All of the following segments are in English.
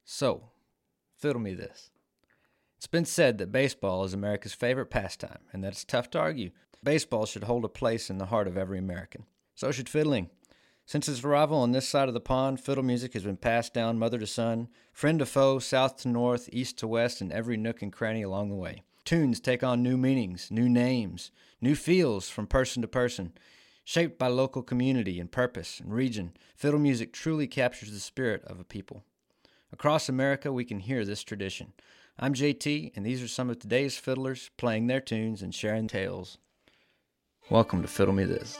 So, fiddle me this. It's been said that baseball is America's favorite pastime, and that it's tough to argue. Baseball should hold a place in the heart of every American. So should fiddling. Since its arrival on this side of the pond, fiddle music has been passed down mother to son, friend to foe, south to north, east to west, and every nook and cranny along the way. Tunes take on new meanings, new names, new feels from person to person. Shaped by local community and purpose and region, fiddle music truly captures the spirit of a people. Across America, we can hear this tradition. I'm JT, and these are some of today's fiddlers playing their tunes and sharing tales. Welcome to Fiddle Me This.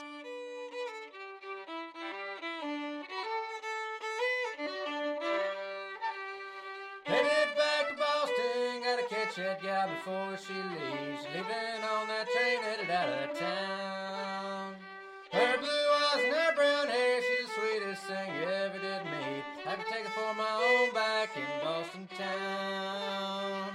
Headed back to Boston, gotta catch that gal before she leaves. Leaving on that train headed out of town. Her blue eyes and her brown hair, she's the sweetest thing you ever did meet. I could take her for my own back in Boston town.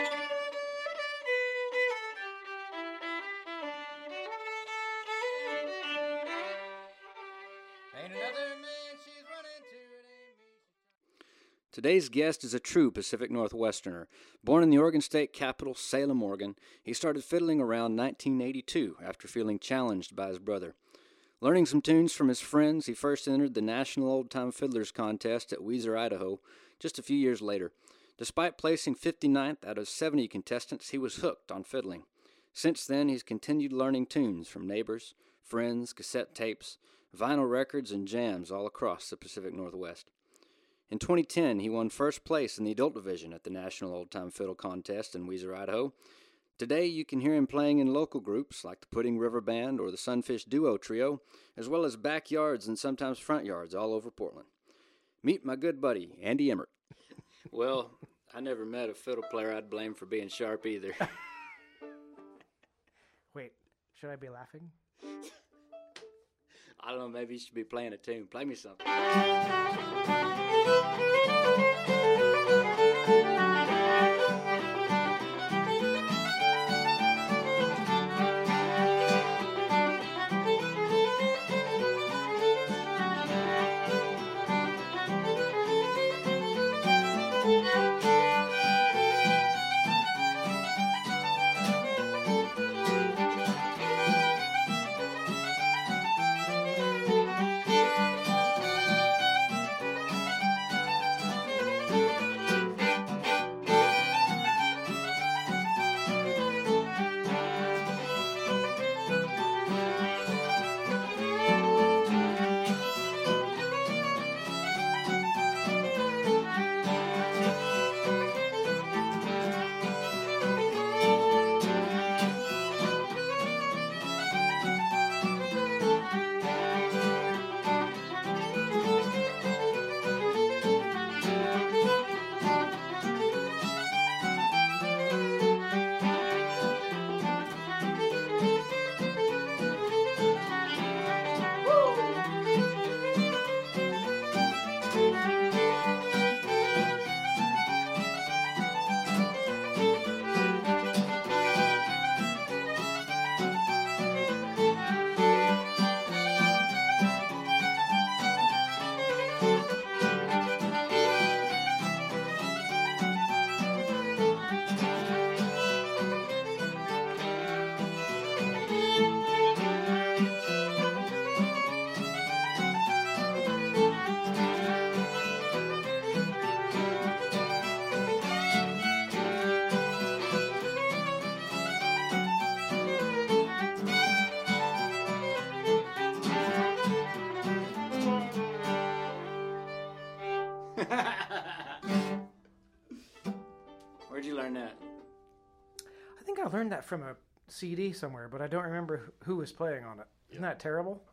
Ain't another man she's running to, it ain't me. Today's guest is a true Pacific Northwesterner. Born in the Oregon State capital, Salem, Oregon, he started fiddling around 1982 after feeling challenged by his brother. Learning some tunes from his friends, he first entered the National Old Time Fiddlers Contest at Weiser, Idaho, just a few years later. Despite placing 59th out of 70 contestants, he was hooked on fiddling. Since then, he's continued learning tunes from neighbors, friends, cassette tapes, vinyl records, and jams all across the Pacific Northwest. In 2010, he won first place in the adult division at the National Old Time Fiddle Contest in Weiser, Idaho. Today, you can hear him playing in local groups like the Pudding River Band or the Sunfish Duo Trio, as well as backyards and sometimes front yards all over Portland. Meet my good buddy, Andy Emmert. Well, I never met a fiddle player I'd blame for being sharp either. Wait, should I be laughing? I don't know, maybe you should be playing a tune. Play me something. Where'd you learn that? I think I learned that from a CD somewhere, but I don't remember who was playing on it. Isn't that terrible?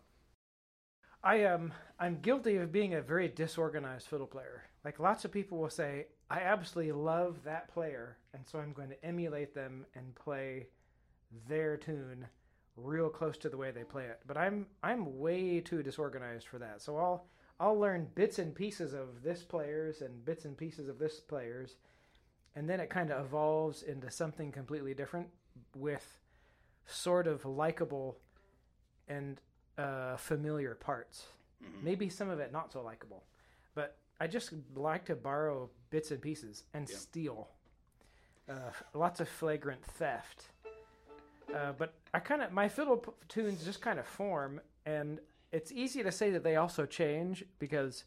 I'm guilty of being a very disorganized fiddle player. Like lots of people will say, I absolutely love that player, and so I'm going to emulate them and play their tune real close to the way they play it. But I'm way too disorganized for that. So I'll learn bits and pieces of this player's and bits and pieces of this player's, and then it kind of evolves into something completely different with sort of likable and familiar parts. Mm-hmm. Maybe some of it not so likable. But I just like to borrow bits and pieces and steal. Lots of flagrant theft. But my fiddle tunes just kind of form, and it's easy to say that they also change because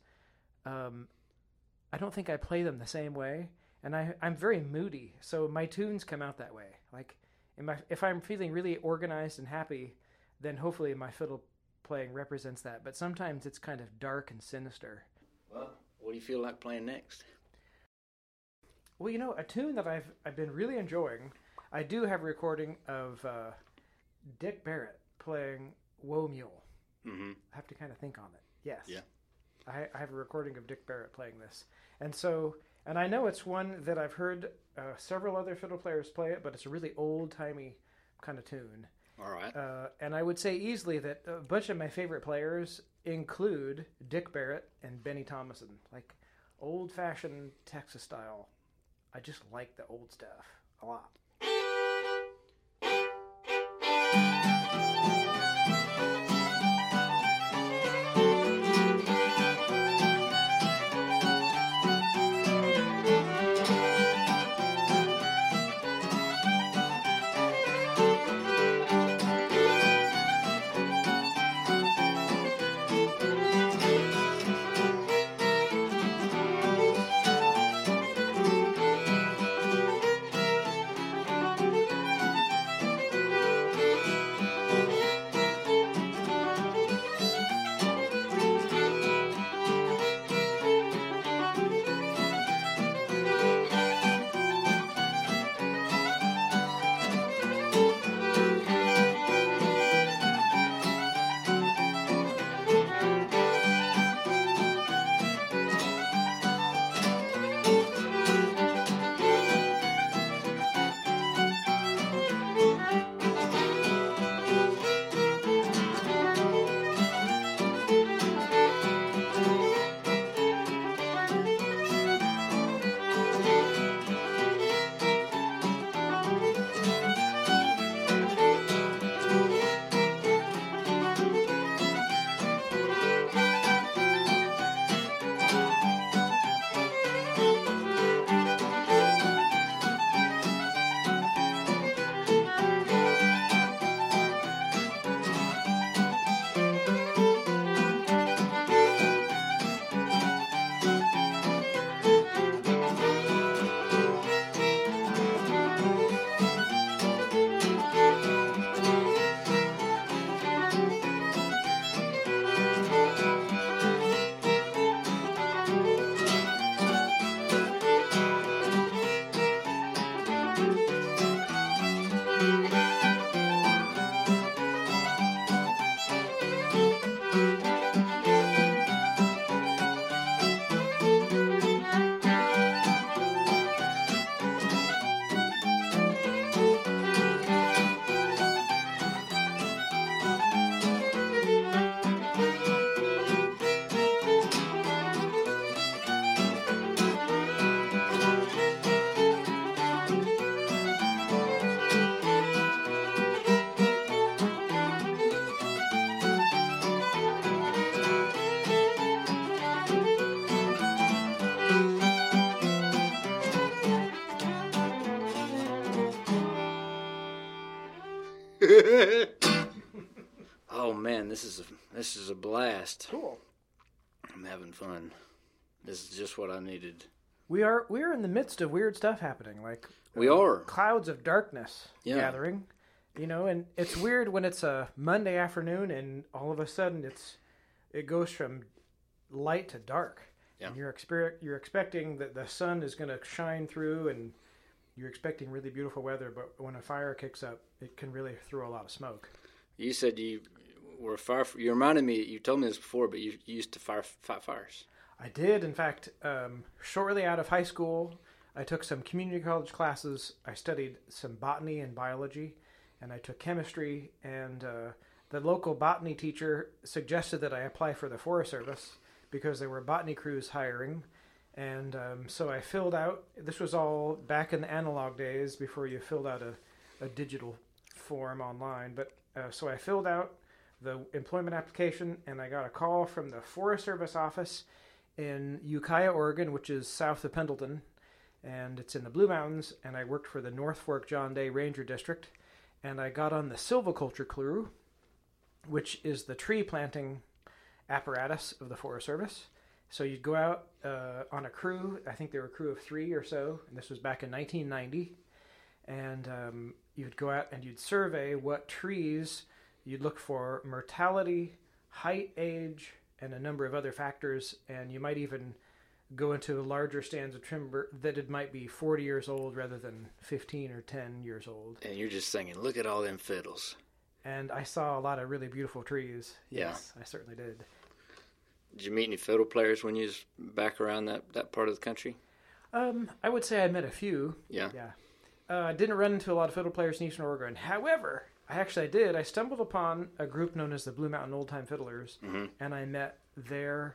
I don't think I play them the same way, and I'm very moody, so my tunes come out that way. Like, if I'm feeling really organized and happy, then hopefully my fiddle playing represents that. But sometimes it's kind of dark and sinister. Well, what do you feel like playing next? Well, a tune that I've been really enjoying. I do have a recording of Dick Barrett playing Woe Mule. Mm-hmm. I have to kind of think on it. Yes. Yeah. I have a recording of Dick Barrett playing this. And I know it's one that I've heard several other fiddle players play it, but it's a really old-timey kind of tune. All right. And I would say easily that a bunch of my favorite players include Dick Barrett and Benny Thomason, like old-fashioned Texas style. I just like the old stuff a lot. Oh man, this is a blast. Cool. I'm having fun. This is just what I needed. We're in the midst of weird stuff happening, like We are. clouds of darkness Yeah. gathering. And it's weird when it's a Monday afternoon and all of a sudden it goes from light to dark. Yeah. And you're expecting that the sun is going to shine through, and you're expecting really beautiful weather, but when a fire kicks up, it can really throw a lot of smoke. You said you were you reminded me, you told me this before, but you used to fight fires. I did, in fact, shortly out of high school, I took some community college classes. I studied some botany and biology, and I took chemistry, and the local botany teacher suggested that I apply for the Forest Service because there were botany crews hiring. And so I filled out, this was all back in the analog days before you filled out a digital form online. But so I filled out the employment application, and I got a call from the Forest Service office in Ukiah, Oregon, which is south of Pendleton, and it's in the Blue Mountains. And I worked for the North Fork John Day Ranger District, and I got on the silviculture crew, which is the tree planting apparatus of the Forest Service. So you'd go out on a crew. I think they were a crew of 3 or so, and this was back in 1990. And you'd go out and you'd survey what trees you'd look for mortality, height, age, and a number of other factors. And you might even go into larger stands of timber that it might be 40 years old rather than 15 or 10 years old. And you're just thinking, look at all them fiddles. And I saw a lot of really beautiful trees. Yes, Yeah. I certainly did. Did you meet any fiddle players when you was back around that part of the country? I would say I met a few. Yeah. Yeah. I didn't run into a lot of fiddle players in Eastern Oregon. However, I did. I stumbled upon a group known as the Blue Mountain Old Time Fiddlers, and I met their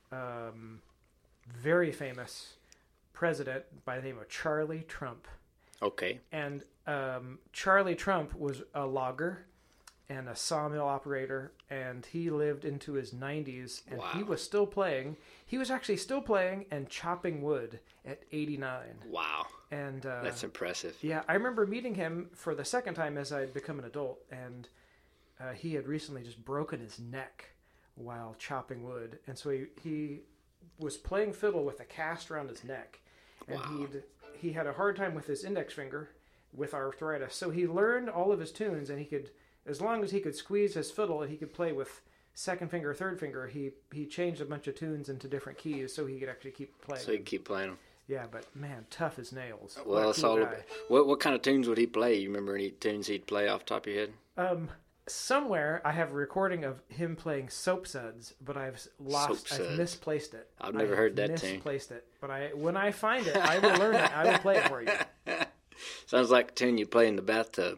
very famous president by the name of Charlie Trump. Okay. And Charlie Trump was a logger and a sawmill operator, and he lived into his 90s, and Wow. he was still playing. He was actually still playing and chopping wood at 89. Wow. And That's impressive. yeah, I remember meeting him for the second time as I'd become an adult, and he had recently just broken his neck while chopping wood, and so he was playing fiddle with a cast around his neck, and Wow. he had a hard time with his index finger with arthritis, so he learned all of his tunes, and he could, as long as he could squeeze his fiddle and he could play with second finger, third finger, he changed a bunch of tunes into different keys so he could actually keep playing. So you can keep playing them. Yeah, but man, tough as nails. What Well, a that's cool all. guy. What kind of tunes would he play? You remember any tunes he'd play off the top of your head? Somewhere I have a recording of him playing Soap Suds, but I've Suds. misplaced it. I've never heard that tune. Misplaced it, but when I find it, I will learn it. I will play it for you. Sounds like a tune you play in the bathtub.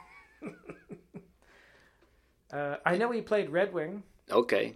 I know he played Red Wing. Okay.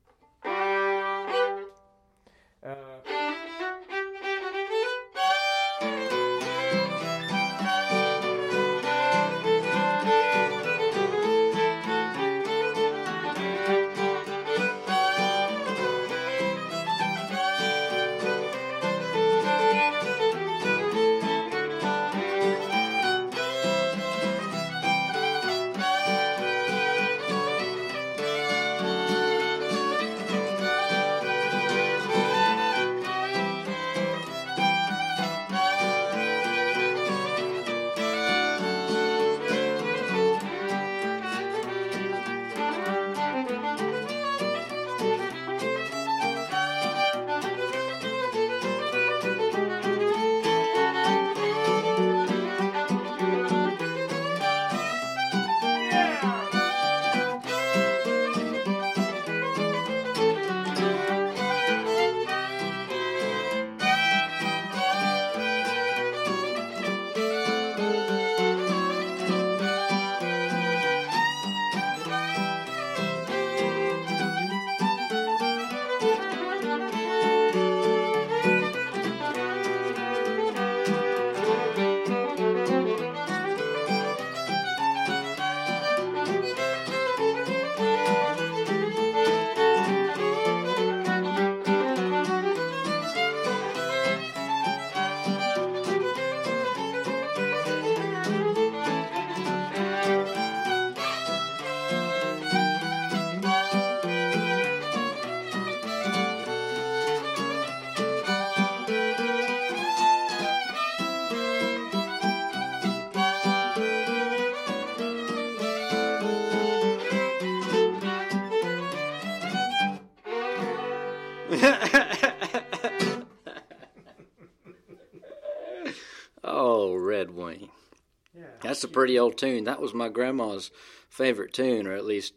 Oh, Red Wing. Yeah. That's a pretty old tune. That was my grandma's favorite tune, or at least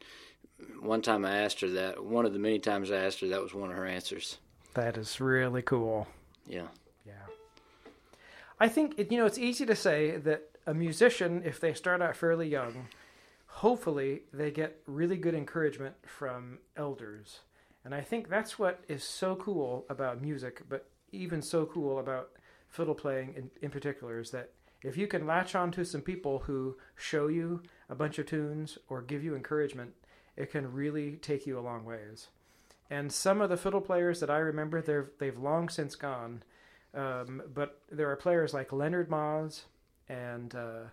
one time I asked her that. One of the many times I asked her, that was one of her answers. That is really cool. Yeah. Yeah. I think, it's easy to say that a musician, if they start out fairly young, hopefully they get really good encouragement from elders. And I think that's what is so cool about music, but even so cool about fiddle playing in particular, is that if you can latch on to some people who show you a bunch of tunes or give you encouragement, it can really take you a long ways. And some of the fiddle players that I remember, they've long since gone. But there are players like Leonard Moz and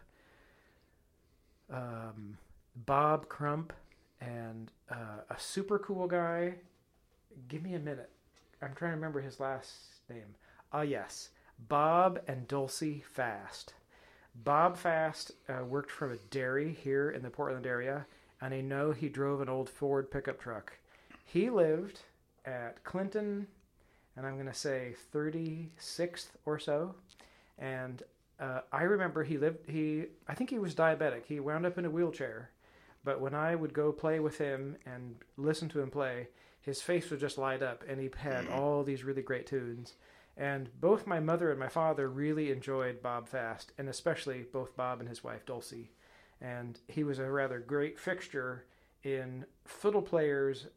Bob Crump and a super cool guy. Give me a minute. I'm trying to remember his last name. Yes. Bob and Dulcie Fast. Bob Fast worked from a dairy here in the Portland area, and I know he drove an old Ford pickup truck. He lived at Clinton, and I'm going to say 36th or so, and I remember I think he was diabetic. He wound up in a wheelchair, but when I would go play with him and listen to him play, his face would just light up, and he had all these really great tunes. And both my mother and my father really enjoyed Bob Fast, and especially both Bob and his wife Dulcie. And he was a rather great fixture in fiddle players'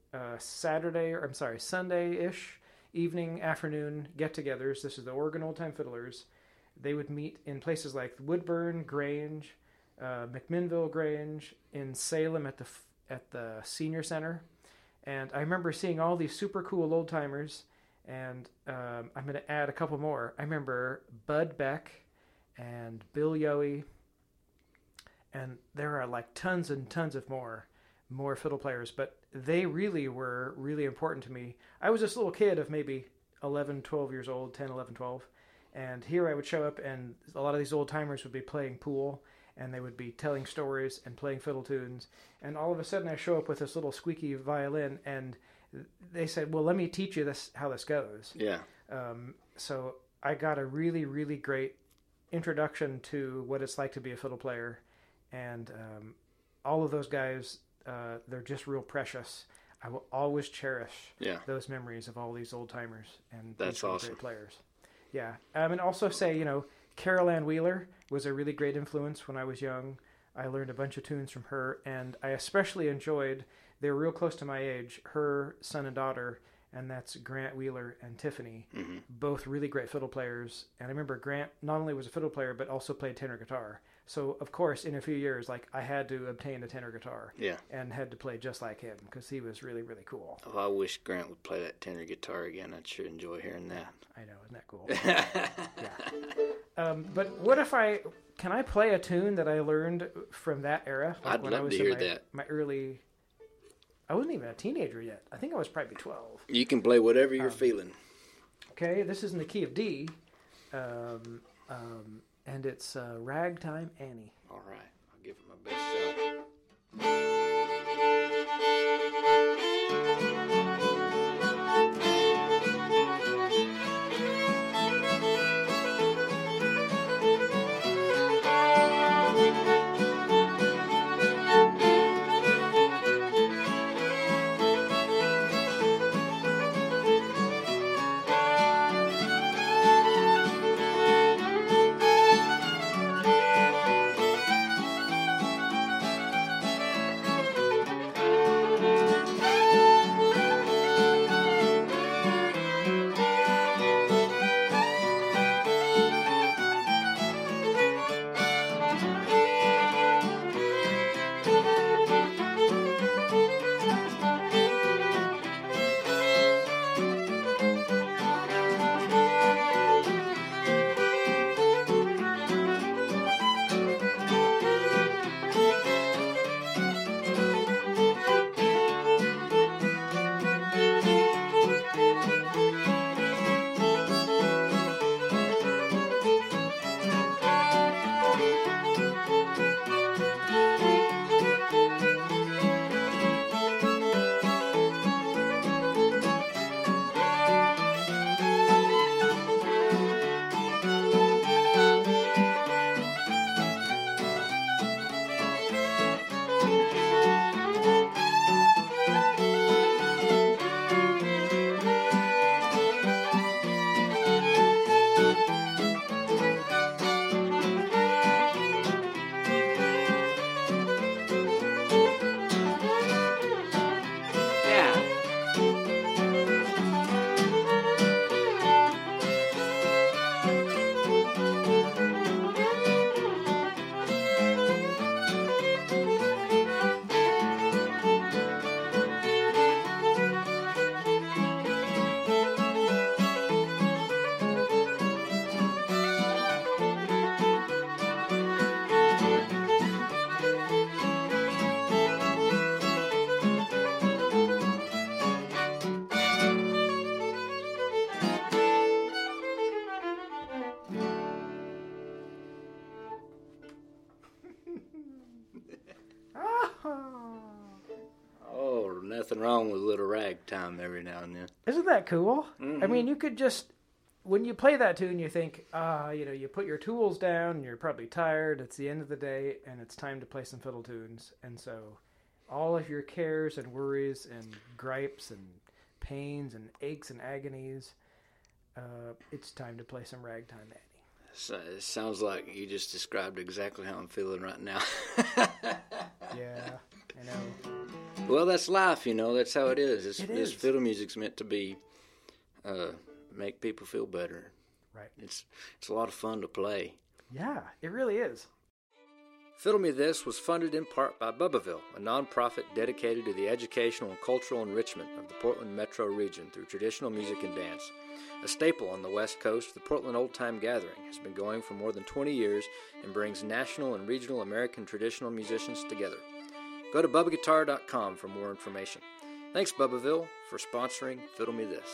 Sunday-ish evening, afternoon get-togethers. This is the Oregon Old Time Fiddlers. They would meet in places like Woodburn Grange, McMinnville Grange, in Salem at the Senior Center. And I remember seeing all these super cool old-timers. And I'm going to add a couple more. I remember Bud Beck and Bill Yohe. And there are like tons and tons of more fiddle players. But they really were really important to me. I was this little kid of maybe 11, 12 years old, 10, 11, 12. And here I would show up, and a lot of these old timers would be playing pool. And they would be telling stories and playing fiddle tunes. And all of a sudden I show up with this little squeaky violin, and they said, well, let me teach you how this goes. Yeah. So I got a really, really great introduction to what it's like to be a fiddle player. And all of those guys, they're just real precious. I will always cherish those memories of all these old timers and that's really awesome. Great players. Yeah. And also say, Carol Ann Wheeler was a really great influence when I was young. I learned a bunch of tunes from her, and I especially enjoyed, they were real close to my age, her son and daughter, and that's Grant Wheeler and Tiffany, both really great fiddle players. And I remember Grant not only was a fiddle player, but also played tenor guitar. So, of course, in a few years, I had to obtain a tenor guitar and had to play just like him because he was really, really cool. Oh, I wish Grant would play that tenor guitar again. I'd sure enjoy hearing that. I know, isn't that cool? Yeah. But what if can I play a tune that I learned from that era? I'd love to hear that. I wasn't even a teenager yet. I think I was probably 12. You can play whatever you're feeling. Okay, this is in the key of D, and it's Ragtime Annie. All right, I'll give it my best shot. nothing wrong with a little ragtime every now and then. Isn't that cool? Mm-hmm. I mean, you could just, when you play that tune, you think, you put your tools down, and you're probably tired, it's the end of the day, and it's time to play some fiddle tunes. And so all of your cares and worries and gripes and pains and aches and agonies, it's time to play some Ragtime Annie. So it sounds like you just described exactly how I'm feeling right now. Yeah, I know. Well, that's life, That's how it is. It This is. fiddle music's meant to be, make people feel better. Right. It's a lot of fun to play. Yeah, it really is. Fiddle Me This was funded in part by Bubbaville, a nonprofit dedicated to the educational and cultural enrichment of the Portland metro region through traditional music and dance. A staple on the West Coast, the Portland Old Time Gathering has been going for more than 20 years and brings national and regional American traditional musicians together. Go to BubbaGuitar.com for more information. Thanks, Bubbaville, for sponsoring Fiddle Me This.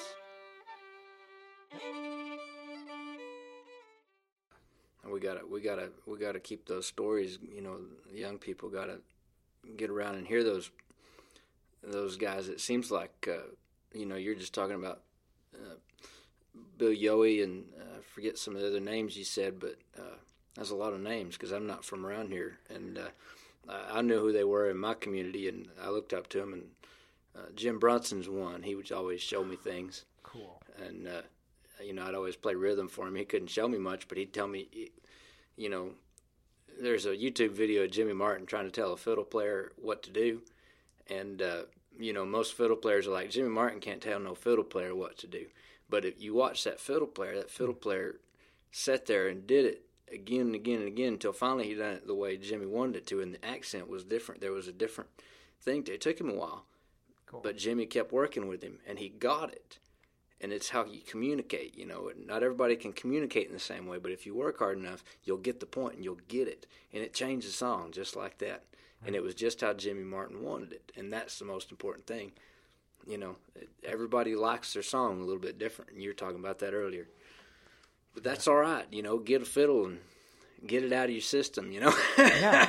We gotta keep those stories. Young people gotta get around and hear those guys. It seems like you're just talking about Bill Yohe and I forget some of the other names you said, but that's a lot of names because I'm not from around here, and I knew who they were in my community, and I looked up to them. And Jim Brunson's one. He would always show me things. Cool. And I'd always play rhythm for him. He couldn't show me much, but he'd tell me, there's a YouTube video of Jimmy Martin trying to tell a fiddle player what to do. And, most fiddle players are like, Jimmy Martin can't tell no fiddle player what to do. But if you watch that fiddle player sat there and did it again and again and again until finally he done it the way Jimmy wanted it to, and the accent was different. There was a different thing to it. It took him a while. Cool. But Jimmy kept working with him, and he got it. And it's how you communicate, Not everybody can communicate in the same way, but if you work hard enough, you'll get the point and you'll get it. And it changed the song just like that. Right. And it was just how Jimmy Martin wanted it. And that's the most important thing. Everybody likes their song a little bit different, and you were talking about that earlier. But that's all right, get a fiddle and get it out of your system, Yeah.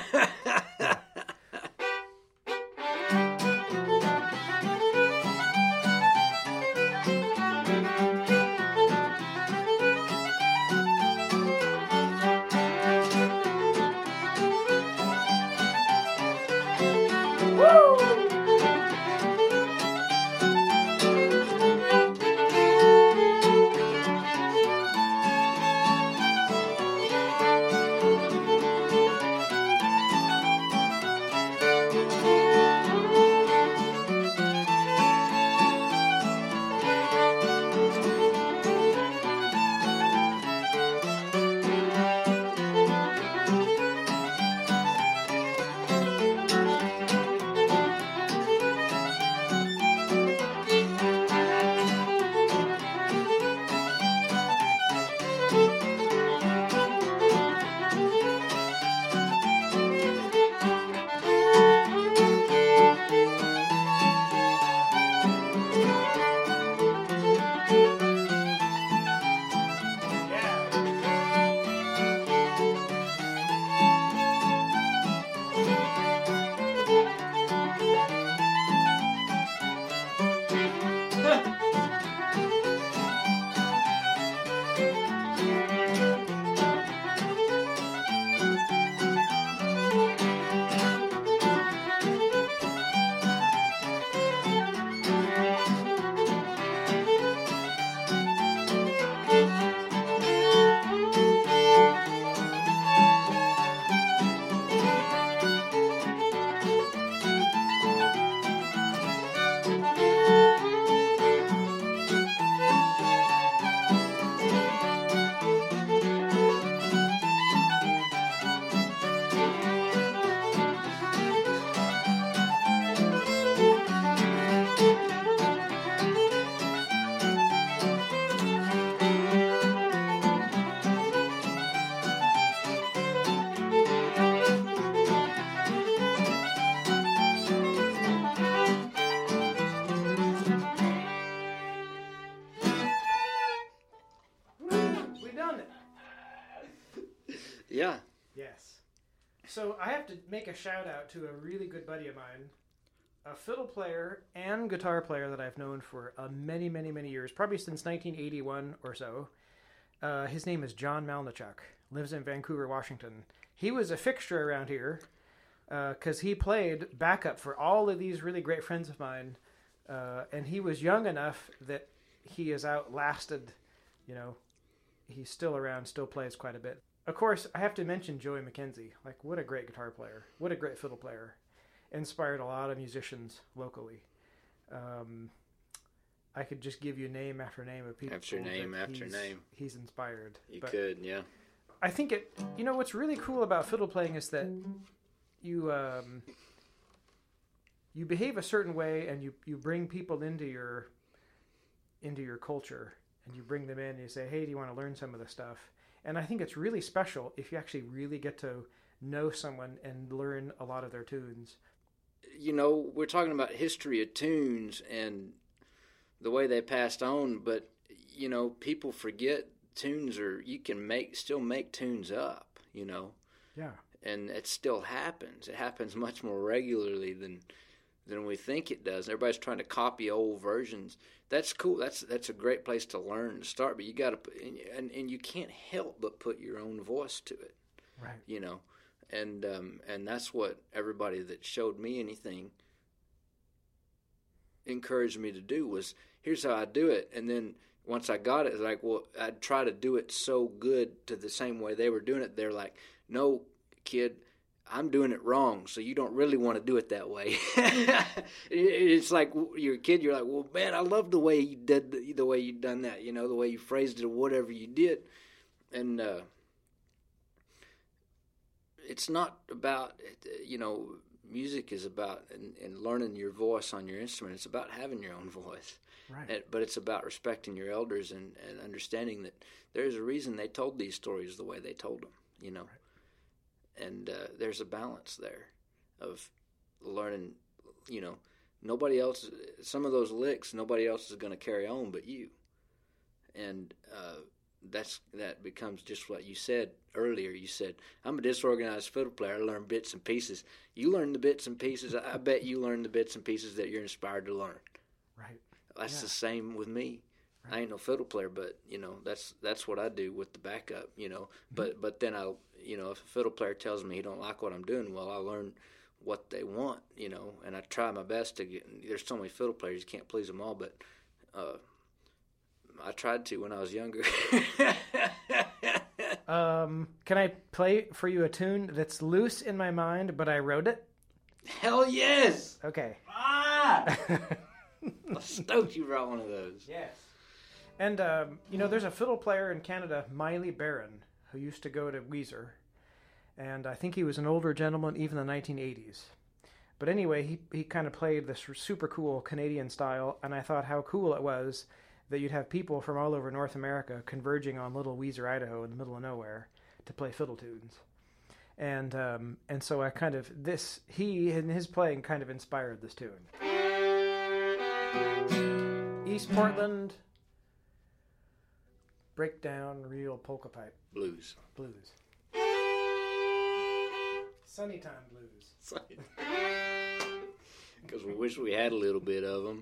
Yeah. Yes. So I have to make a shout out to a really good buddy of mine, a fiddle player and guitar player that I've known for many, many, many years, probably since 1981 or so. His name is John Malnichuk. Lives in Vancouver, Washington. He was a fixture around here because he played backup for all of these really great friends of mine. And he was young enough that he has outlasted, he's still around, still plays quite a bit. Of course, I have to mention Joey McKenzie. Like, what a great guitar player. What a great fiddle player. Inspired a lot of musicians locally. I could just give you name after name of people. After name after name. He's inspired. You could, yeah. I think what's really cool about fiddle playing is that you behave a certain way, and you bring people into your culture, and you bring them in and you say, hey, do you want to learn some of this stuff? And I think it's really special if you actually really get to know someone and learn a lot of their tunes. We're talking about history of tunes and the way they passed on, but, people forget tunes you can still make tunes up, Yeah. And it still happens. It happens much more regularly than we think it does. Everybody's trying to copy old versions. That's cool. That's a great place to learn to start. But you got to, and you can't help but put your own voice to it. Right. And that's what everybody that showed me anything encouraged me to do was, here's how I do it. And then once I got it, it's like, well, I'd try to do it so good to the same way they were doing it. They're like, no, kid, I'm doing it wrong, so you don't really want to do it that way. It's like you're a kid. You're like, well, man, I love the way you did the way you done that. The way you phrased it or whatever you did. And it's not about music is about and learning your voice on your instrument. It's about having your own voice. Right. But it's about respecting your elders and understanding that there's a reason they told these stories the way they told them. Right. And there's a balance there of learning, nobody else, some of those licks, nobody else is going to carry on but you. And that becomes just what you said earlier. You said, I'm a disorganized fiddle player. I learn bits and pieces. You learn the bits and pieces. I bet you learn the bits and pieces that you're inspired to learn. Right. That's the same with me. Right. I ain't no fiddle player, but, that's what I do with the backup, But then I'll, if a fiddle player tells me he don't like what I'm doing, well, I learn what they want, and I try my best to get. There's so many fiddle players, you can't please them all, but I tried to when I was younger. Can I play for you a tune that's loose in my mind, but I wrote it? Hell yes! Okay. I'm stoked you brought one of those. Yes. And, there's a fiddle player in Canada, Miley Barron, who used to go to Weezer. And I think he was an older gentleman, even in the 1980s. But anyway, he kind of played this super cool Canadian style, and I thought how cool it was that you'd have people from all over North America converging on little Weezer, Idaho, in the middle of nowhere to play fiddle tunes. And so I kind of, he and his playing kind of inspired this tune. East Portland, breakdown, real polka pipe. Blues. Sunny time blues. Because we wish we had a little bit of them.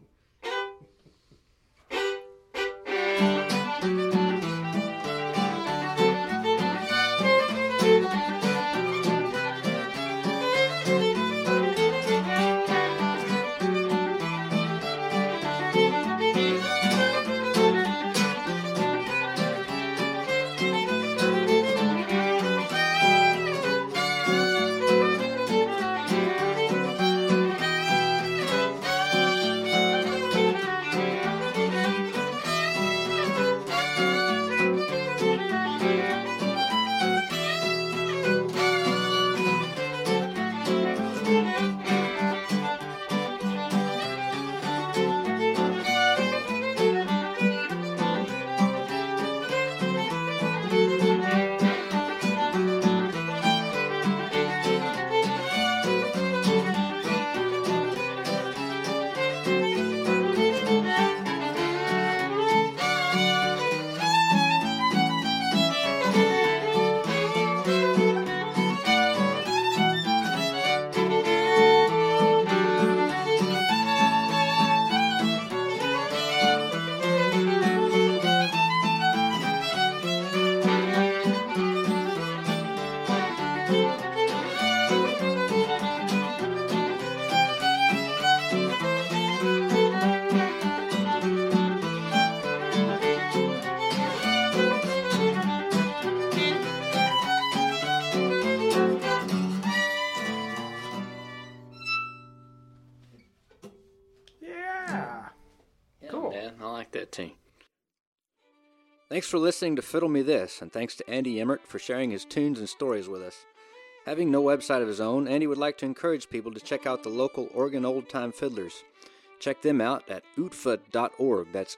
tune. Thanks for listening to Fiddle Me This, and thanks to Andy Emmert for sharing his tunes and stories with us. Having no website of his own, Andy would like to encourage people to check out the local Oregon Old Time Fiddlers. Check them out at ootfa.org. That's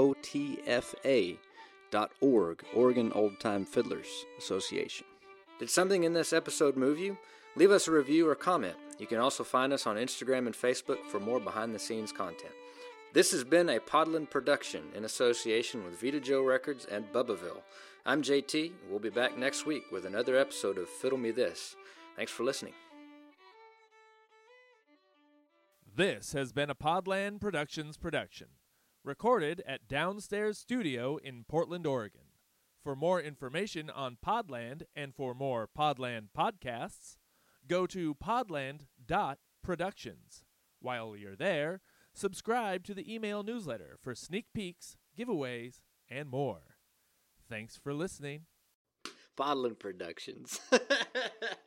OOTFA.org, Oregon Old Time Fiddlers Association. Did something in this episode move you? Leave us a review or comment. You can also find us on Instagram and Facebook for more behind-the-scenes content. This has been a Podland production in association with Vita Joe Records and Bubbaville. I'm JT. We'll be back next week with another episode of Fiddle Me This. Thanks for listening. This has been a Podland Productions production, recorded at Downstairs Studio in Portland, Oregon. For more information on Podland and for more Podland podcasts, go to podland.productions. While you're there, subscribe to the email newsletter for sneak peeks, giveaways, and more. Thanks for listening. Podland Productions.